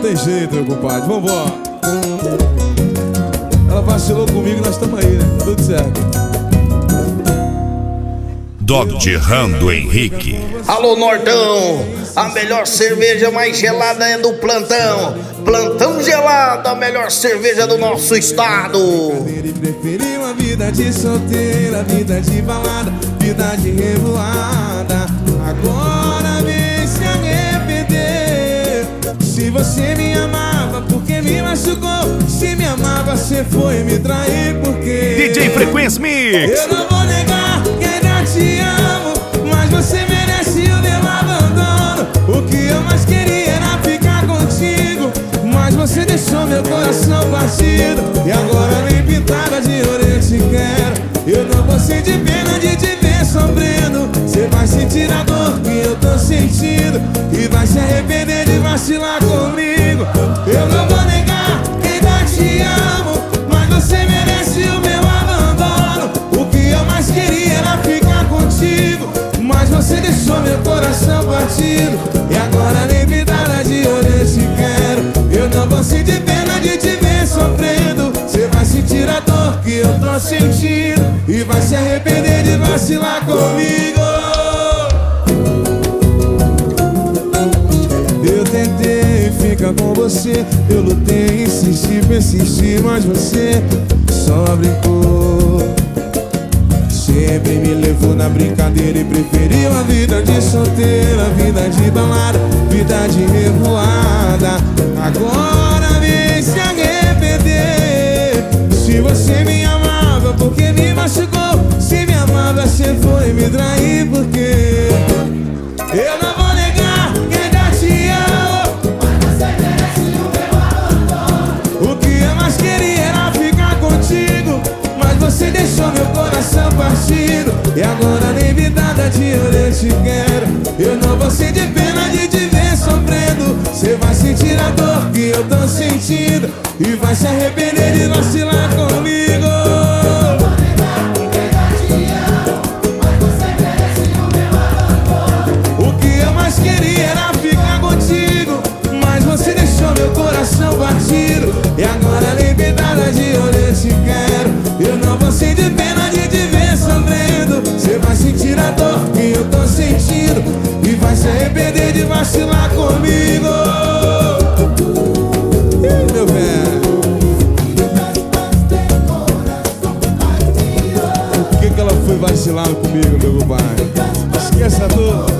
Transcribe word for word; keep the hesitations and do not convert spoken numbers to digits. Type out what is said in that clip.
tem jeito, meu compadre. Vambora. Ela vacilou comigo e nós estamos aí, né? Tudo certo. Dog Rando Henrique. Alô, Nortão, a melhor cerveja mais gelada é do Plantão. Plantão Gelado, a melhor cerveja do nosso estado. Ele preferiu a vida de solteira, vida de balada, vida de revoada. Agora vem se arrepender. Se você me amava, porque me machucou? Se me amava, você foi me trair, porque D J Frequência Mix. Eu não vou negar que ainda te amo, mas você merece o meu abandono. O que eu mais queria era ficar contigo, mas você deixou meu coração partido. E agora nem pintada de ouro eu te quero. Eu não vou sentir pena de te ver sofrendo. Você vai sentir a dor que eu tô sentindo e vai se arrepender de vacilar comigo. Eu não vou negar que ainda te amo, mas você merece o meu abandono. O que eu mais queria era ficar contigo, mas você deixou meu coração partido. E agora nem pintada de ouro eu te quero. Eu não vou sentir pena de te ver sofrendo. Você vai sentir a dor que eu tô sentindo e vai se arrepender de vacilar comigo. Eu tentei ficar com você, eu lutei, insisti, persisti, mas você só brincou. Sempre me levou na brincadeira e preferiu a vida de solteira, vida de balada, vida de revoada. Agora vem se arrepender. Se você me amava, porque me machucou? Se me amava, você foi me trair, porque eu não vou negar que ainda te amo, mas você merece o meu abandono. O que eu mais queria era ficar contigo, mas você deixou meu coração partido. E agora nem vidada de ouro eu te quero. Eu não vou sentir pena de te ver sofrendo. Você vai sentir a dor que eu tô sentindo e vai se arrepender de vacilar comigo. O que eu mais queria era ficar contigo, mas você deixou meu coração partido. E agora nem vidada de ouro eu te quero. Eu não vou sentir pena de te ver sofrendo. Você vai sentir a dor que eu tô sentindo e vai se arrepender de vacilar comigo. Ih, meu velho, por que que ela foi vacilar comigo, meu compadre? Esqueça tudo.